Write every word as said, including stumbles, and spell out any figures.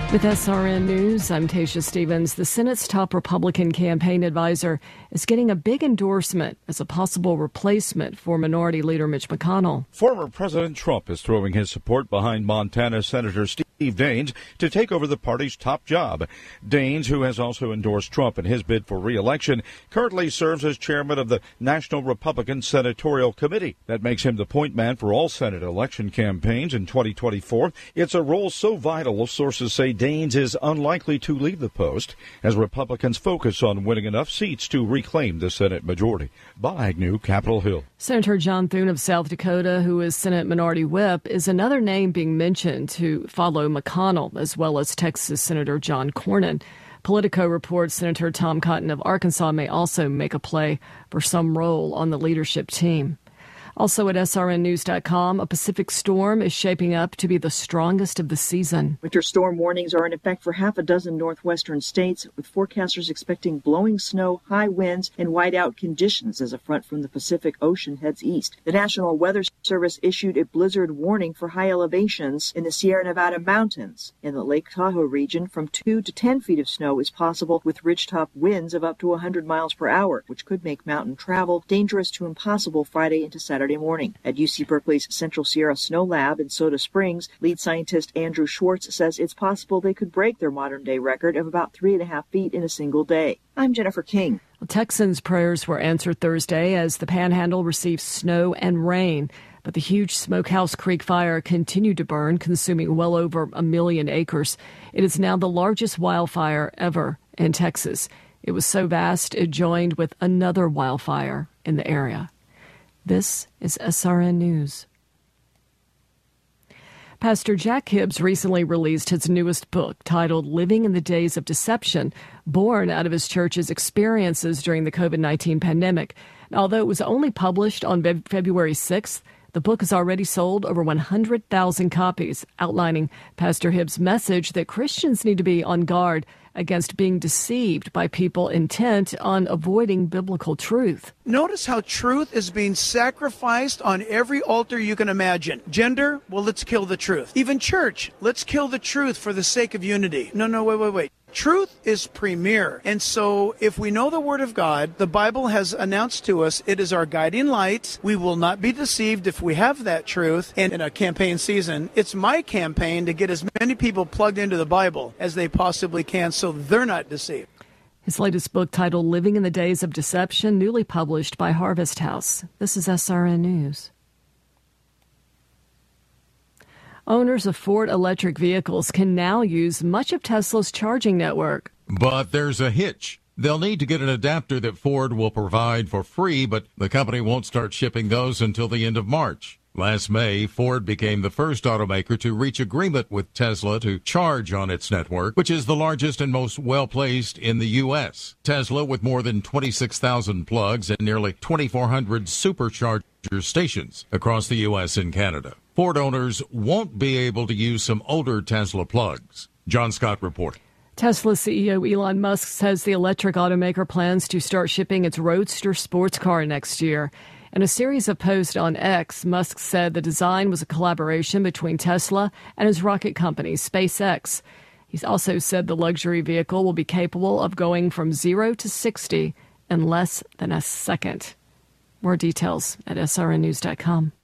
With S R N News, I'm Tasha Stevens. The Senate's top Republican campaign advisor is getting a big endorsement as a possible replacement for Minority Leader Mitch McConnell. Former President Trump is throwing his support behind Montana Senator Steve Daines to take over the party's top job. Daines, who has also endorsed Trump in his bid for re-election, currently serves as chairman of the National Republican Senatorial Committee. That makes him the point man for all Senate election campaigns in twenty twenty-four. It's a role so vital, sources say Daines is unlikely to leave the post as Republicans focus on winning enough seats to reclaim the Senate majority. Bob Agnew, Capitol Hill. Senator John Thune of South Dakota, who is Senate Minority Whip, is another name being mentioned to follow McConnell, as well as Texas Senator John Cornyn. Politico reports Senator Tom Cotton of Arkansas may also make a play for some role on the leadership team. Also at S R N news dot com, a Pacific storm is shaping up to be the strongest of the season. Winter storm warnings are in effect for half a dozen northwestern states, with forecasters expecting blowing snow, high winds, and whiteout conditions as a front from the Pacific Ocean heads east. The National Weather Service issued a blizzard warning for high elevations in the Sierra Nevada mountains. In the Lake Tahoe region, from two to ten feet of snow is possible, with ridgetop winds of up to one hundred miles per hour, which could make mountain travel dangerous to impossible Friday into Saturday morning. At U C Berkeley's Central Sierra Snow Lab in Soda Springs, lead scientist Andrew Schwartz says it's possible they could break their modern-day record of about three and a half feet in a single day. I'm Jennifer King. Well, Texans' prayers were answered Thursday as the Panhandle received snow and rain. But the huge Smokehouse Creek fire continued to burn, consuming well over a million acres. It is now the largest wildfire ever in Texas. It was so vast, it joined with another wildfire in the area. This is S R N News. Pastor Jack Hibbs recently released his newest book titled Living in the Days of Deception, born out of his church's experiences during the COVID nineteen pandemic. And although it was only published on February sixth, the book has already sold over one hundred thousand copies, outlining Pastor Hibbs' message that Christians need to be on guard against being deceived by people intent on avoiding biblical truth. Notice how truth is being sacrificed on every altar you can imagine. Gender, well, let's kill the truth. Even church, let's kill the truth for the sake of unity. No, no, wait, wait, wait. Truth is premier. And so if we know the Word of God, the Bible has announced to us it is our guiding light. We will not be deceived if we have that truth. And in a campaign season, it's my campaign to get as many people plugged into the Bible as they possibly can so they're not deceived. His latest book titled Living in the Days of Deception, newly published by Harvest House. This is S R N News. Owners of Ford electric vehicles can now use much of Tesla's charging network. But there's a hitch. They'll need to get an adapter that Ford will provide for free, but the company won't start shipping those until the end of March. Last May, Ford became the first automaker to reach agreement with Tesla to charge on its network, which is the largest and most well-placed in the U S. Tesla, with more than twenty-six thousand plugs and nearly twenty-four hundred supercharger stations across the U S and Canada. Ford owners won't be able to use some older Tesla plugs. John Scott reporting. Tesla C E O Elon Musk says the electric automaker plans to start shipping its Roadster sports car next year. In a series of posts on X, Musk said the design was a collaboration between Tesla and his rocket company, SpaceX. He's also said the luxury vehicle will be capable of going from zero to sixty in less than a second. More details at S R N news dot com.